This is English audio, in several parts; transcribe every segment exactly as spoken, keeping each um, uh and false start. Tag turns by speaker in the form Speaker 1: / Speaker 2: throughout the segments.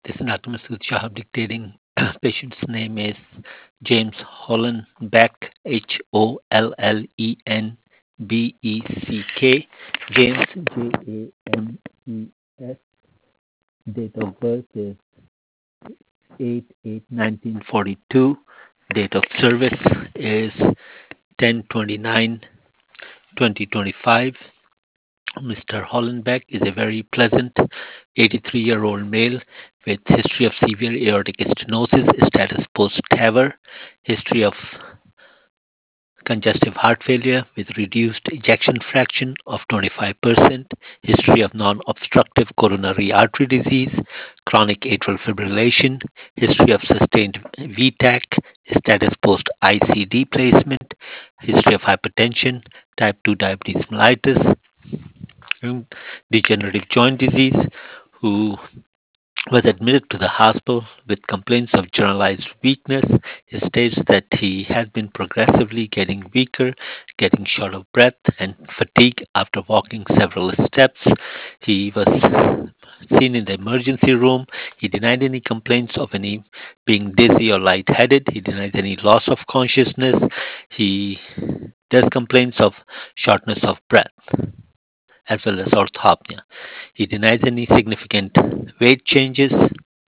Speaker 1: This is Doctor Masood Shahab dictating. Patient's name is James Hollenbeck, H O L L E N B E C K. James, J A M E S. Date of birth is eight eight nineteen forty-two. Date of service is ten twenty-nine twenty twenty-five. Mister Hollenbeck is a very pleasant eighty-three-year-old male with history of severe aortic stenosis, status post-TAVR, history of congestive heart failure with reduced ejection fraction of twenty-five percent, history of non-obstructive coronary artery disease, chronic atrial fibrillation, history of sustained V TAC, status post-I C D placement, history of hypertension, type two diabetes mellitus, degenerative joint disease, who was admitted to the hospital with complaints of generalized weakness. He states that he has been progressively getting weaker, getting short of breath and fatigue after walking several steps. He was seen in the emergency room. He denied any complaints of any being dizzy or lightheaded. He denies any loss of consciousness. He does complaints of shortness of breath as well as orthopnea. He denies any significant weight changes.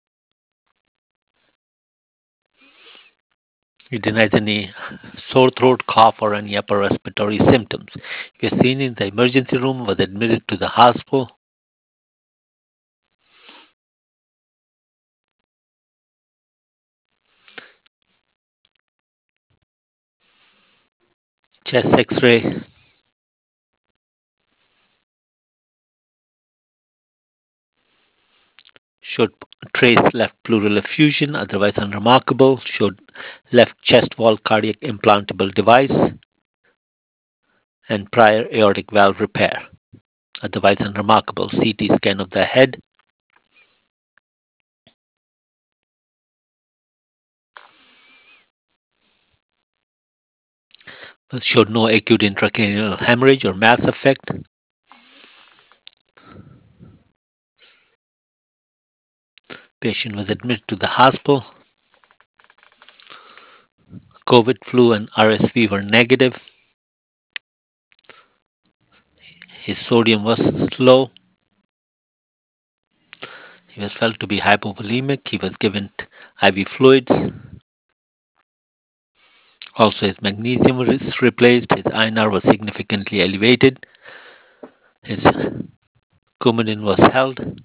Speaker 1: He denies any sore throat, cough, or any upper respiratory symptoms. He was seen in the emergency room, was admitted to the hospital. Chest X-ray showed trace left pleural effusion, otherwise unremarkable. Showed left chest wall cardiac implantable device and prior aortic valve repair, otherwise unremarkable. C T scan of the head showed no acute intracranial hemorrhage or mass effect. Patient was admitted to the hospital. COVID, flu, and R S V were negative. His sodium was low. He was felt to be hypovolemic. He was given I V fluids. Also, his magnesium was replaced. His I N R was significantly elevated. His coumadin was held.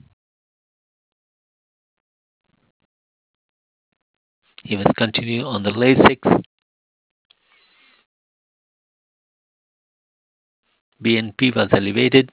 Speaker 1: He was continuing on the Lasix. B N P was elevated.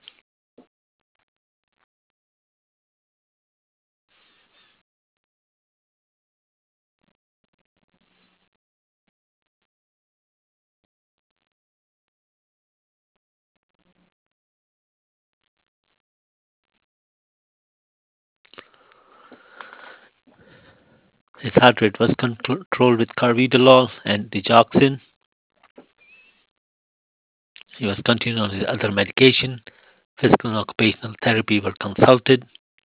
Speaker 1: His heart rate was controlled with carvedilol and digoxin. He was continuing on his other medication. Physical and occupational therapy were consulted.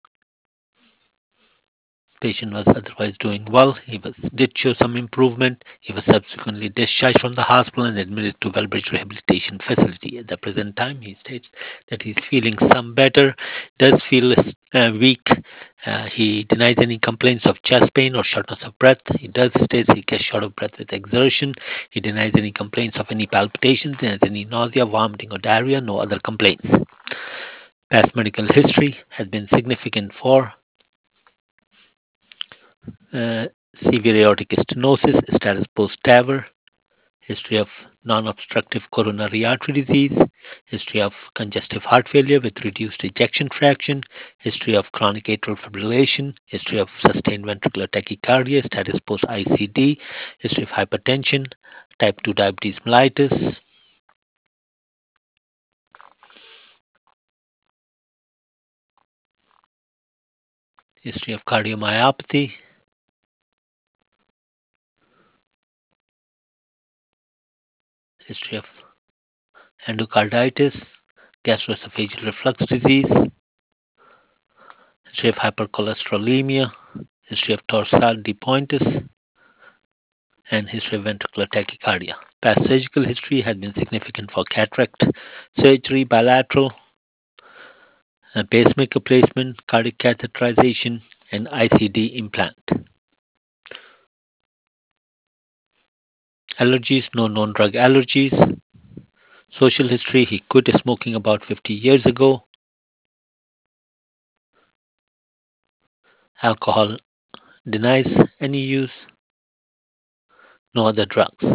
Speaker 1: Patient was otherwise doing well. He was did show some improvement. He was subsequently discharged from the hospital and admitted to Wellbridge Rehabilitation Facility. At the present time, he states that he's feeling some better, does feel uh, weak. Uh, he denies any complaints of chest pain or shortness of breath. He does state he gets short of breath with exertion. He denies any complaints of any palpitations, denies any nausea, vomiting, or diarrhea. No other complaints. Past medical history has been significant for uh, severe aortic stenosis, status post-TAVR, history of non-obstructive coronary artery disease, history of congestive heart failure with reduced ejection fraction, history of chronic atrial fibrillation, history of sustained ventricular tachycardia, status post-I C D, history of hypertension, type two diabetes mellitus, history of cardiomyopathy, history of endocarditis, gastroesophageal reflux disease, history of hypercholesterolemia, history of torsade de pointes, and history of ventricular tachycardia. Past surgical history had been significant for cataract surgery, bilateral, uh, pacemaker placement, cardiac catheterization, and I C D implant. Allergies, no known drug allergies. Social history, he quit smoking about fifty years ago. Alcohol, denies any use. No other drugs.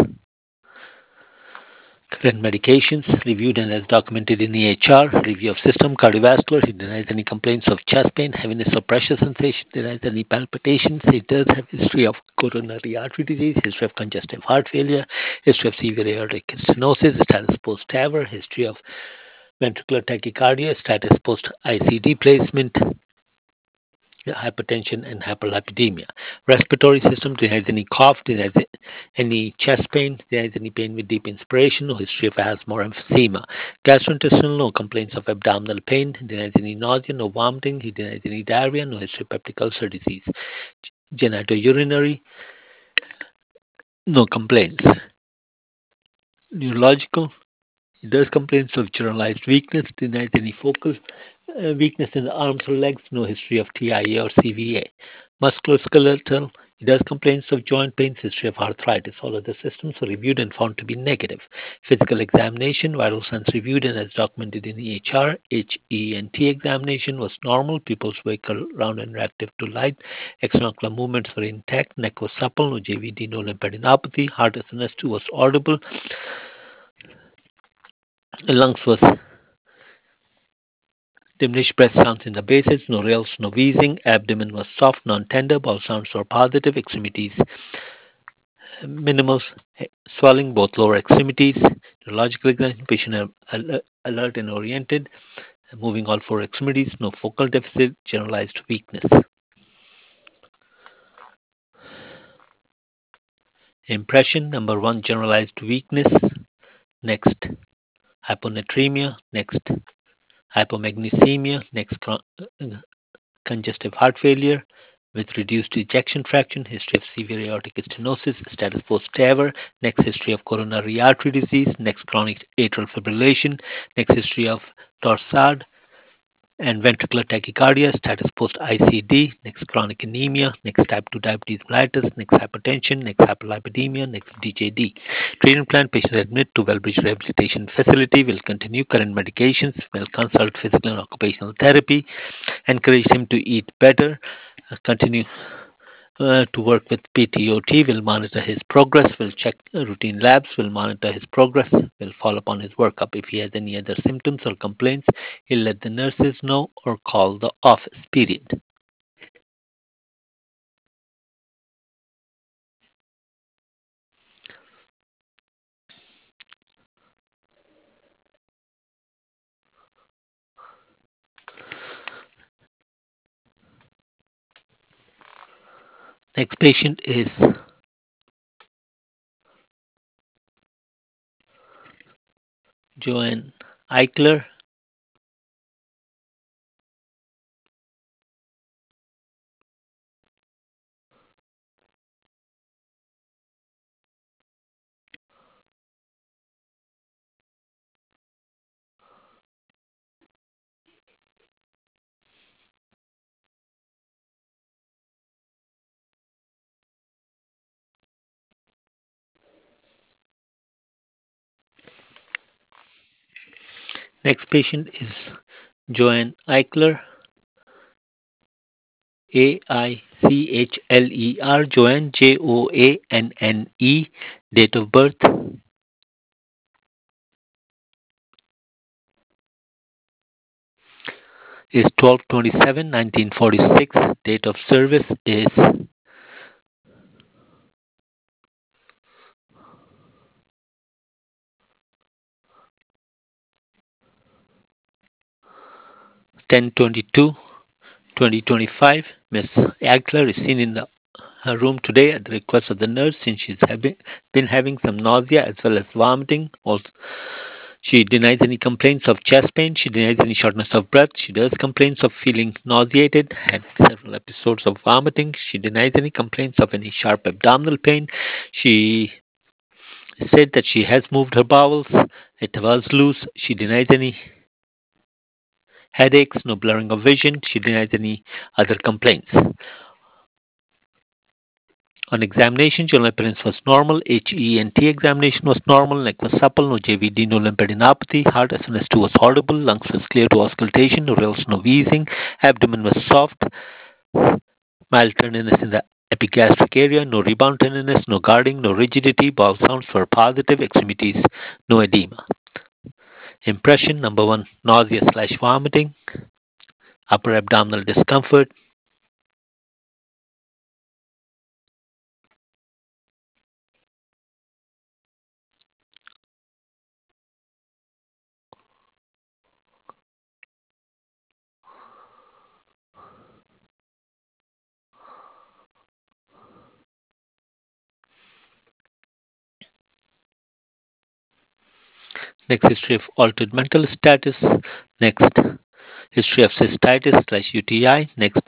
Speaker 1: Current medications, reviewed and as documented in the H R, review of system, cardiovascular, he denies any complaints of chest pain, heaviness or pressure sensation, denies any palpitations, he does have history of coronary artery disease, history of congestive heart failure, history of severe aortic stenosis, status post TAVR, history of ventricular tachycardia, status post I C D placement, hypertension and hyperlipidemia. Respiratory system, denies any cough, denies any chest pain, denies any pain with deep inspiration, no history of asthma or emphysema. Gastrointestinal, no complaints of abdominal pain, denies any nausea, no vomiting, he denies any diarrhea, no history of peptic ulcer disease. Genitourinary, no complaints. Neurological, he does complaints of generalized weakness, denies any focal uh, weakness in the arms or legs, no history of T I A or C V A. Musculoskeletal, he does complaints of joint pains, history of arthritis. All other systems were reviewed and found to be negative. Physical examination, vital signs reviewed and as documented in the H R, H E N T examination was normal. Pupils were round and reactive to light. Extraocular movements were intact. Neck was supple. No J V D, no lymphadenopathy. Heart S N S two was audible. Lungs was diminished breath sounds in the bases, no rales, no wheezing. Abdomen was soft, non-tender. Bowel sounds were positive. Extremities minimal swelling, both lower extremities. Neurological examination, patient alert and oriented. Moving all four extremities. No focal deficit. Generalized weakness. Impression number one: generalized weakness. Next, hyponatremia. Next, hypomagnesemia. Next, congestive heart failure with reduced ejection fraction, history of severe aortic stenosis, status post TAVR, next history of coronary artery disease, next chronic atrial fibrillation, next history of torsade and ventricular tachycardia, status post I C D, next chronic anemia, next type two diabetes mellitus, next hypertension, next hyperlipidemia, next D J D. Treatment plan: patients admit to Wellbridge Rehabilitation Facility, will continue current medications, will consult physical and occupational therapy, encourage him to eat better, uh, continue uh, to work with P T O T, will monitor his progress, will check uh, routine labs, will monitor his progress, will follow up on his workup. If he has any other symptoms or complaints, he'll let the nurses know or call the office, period. Next patient is Joanne Eichler. Next patient is Joanne Eichler. A I C H L E R, Joanne, J O A N N E, date of birth is twelve twenty-seven nineteen forty-six, date of service is ten twenty-two twenty twenty-five. Miss Eichler is seen in the, her room today at the request of the nurse since she's having, been having some nausea as well as vomiting. Also, She denies any complaints of chest pain. She denies any shortness of breath. She does complaints of feeling nauseated, had several episodes of vomiting. She denies any complaints of any sharp abdominal pain. She said that she has moved her bowels. It was loose. She denies any headaches, no blurring of vision. She denies any other complaints. On examination, general appearance was normal. H E N T examination was normal. Neck was supple. No J V D, no lymphadenopathy. Heart S N S two was audible. Lungs was clear to auscultation. No rales, no wheezing. Abdomen was soft. Mild tenderness in the epigastric area. No rebound tenderness. No guarding. No rigidity. Bowel sounds were positive. Extremities, no edema. Impression number one, nausea slash vomiting. Upper abdominal discomfort. Next, history of altered mental status. Next, history of cystitis slash U T I. Next,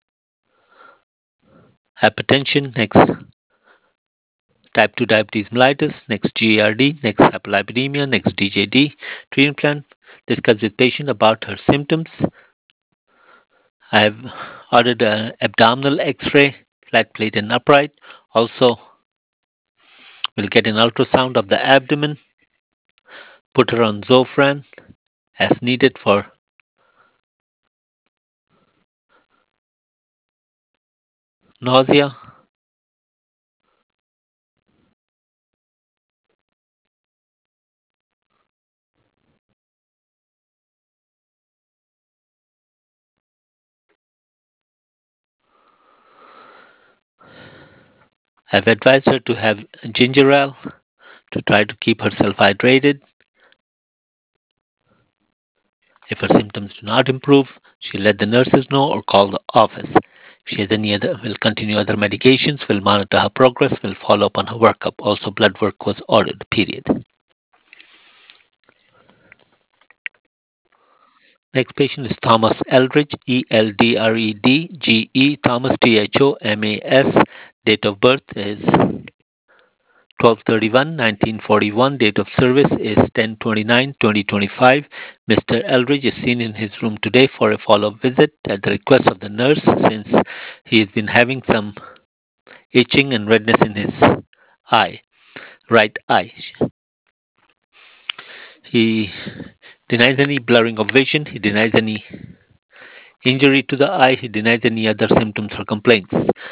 Speaker 1: hypertension. Next, type two diabetes mellitus. Next, G E R D. Next, hyperlipidemia. Next, D J D. Treatment plan. Discuss with patient about her symptoms. I have ordered an abdominal X-ray, flat plate and upright. Also, we'll get an ultrasound of the abdomen. Put her on Zofran as needed for nausea. I've advised her to have ginger ale to try to keep herself hydrated. If her symptoms do not improve, she'll let the nurses know or call the office. If she has any other, we'll continue other medications, we'll monitor her progress, we'll follow up on her workup. Also, blood work was ordered, period. Next patient is Thomas Eldridge, E L D R E D G E, Thomas T H O M A S. Date of birth is twelve thirty-one nineteen forty-one. Date of service is ten twenty-nine twenty twenty-five. Mister Eldridge is seen in his room today for a follow-up visit at the request of the nurse since he has been having some itching and redness in his eye, right eye. He denies any blurring of vision. He denies any injury to the eye. He denies any other symptoms or complaints.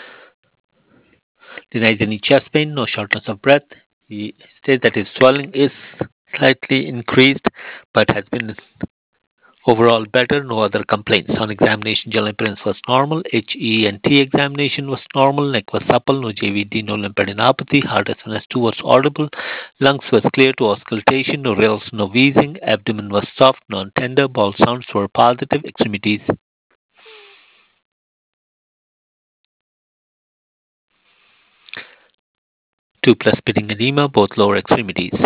Speaker 1: Denies any chest pain, no shortness of breath. He states that his swelling is slightly increased but has been overall better, no other complaints. On examination, general appearance was normal. H E N T examination was normal. Neck was supple, no J V D, no lymphadenopathy. Heart S N S two was audible. Lungs was clear to auscultation, no rales, no wheezing. Abdomen was soft, non-tender. Bowel sounds were positive. Extremities two plus pitting edema, both lower extremities.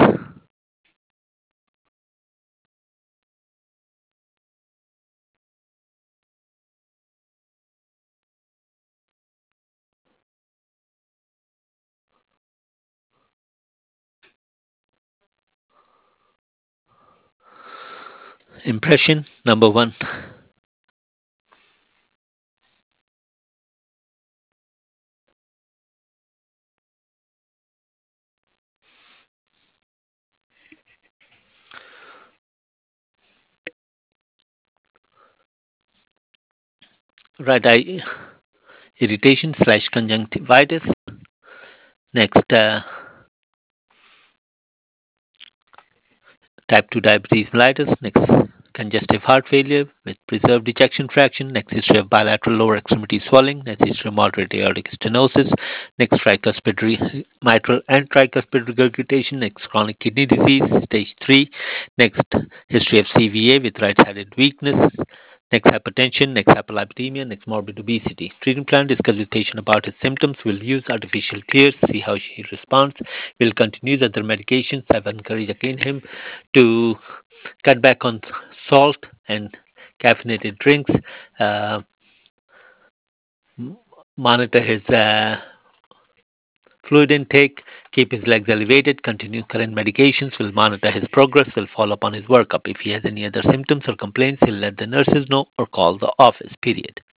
Speaker 1: Impression number one. Right eye irritation slash conjunctivitis. Next, uh, type two diabetes mellitus. Next, congestive heart failure with preserved ejection fraction. Next, history of bilateral lower extremity swelling. Next, history of moderate aortic stenosis. Next, tricuspid re- mitral and tricuspid regurgitation. Next, chronic kidney disease, stage three. Next, history of C V A with right-sided weakness. Next, hypertension. Next, hyperlipidemia. Next, morbid obesity. Treatment plan: discuss with patient about his symptoms. We'll use artificial tears, see how he responds. We'll continue the other medications. I've encouraged again him to cut back on salt and caffeinated drinks. Uh, monitor his uh, fluid intake, keep his legs elevated, continue current medications, will monitor his progress, will follow up on his workup. If he has any other symptoms or complaints, he'll let the nurses know or call the office, period.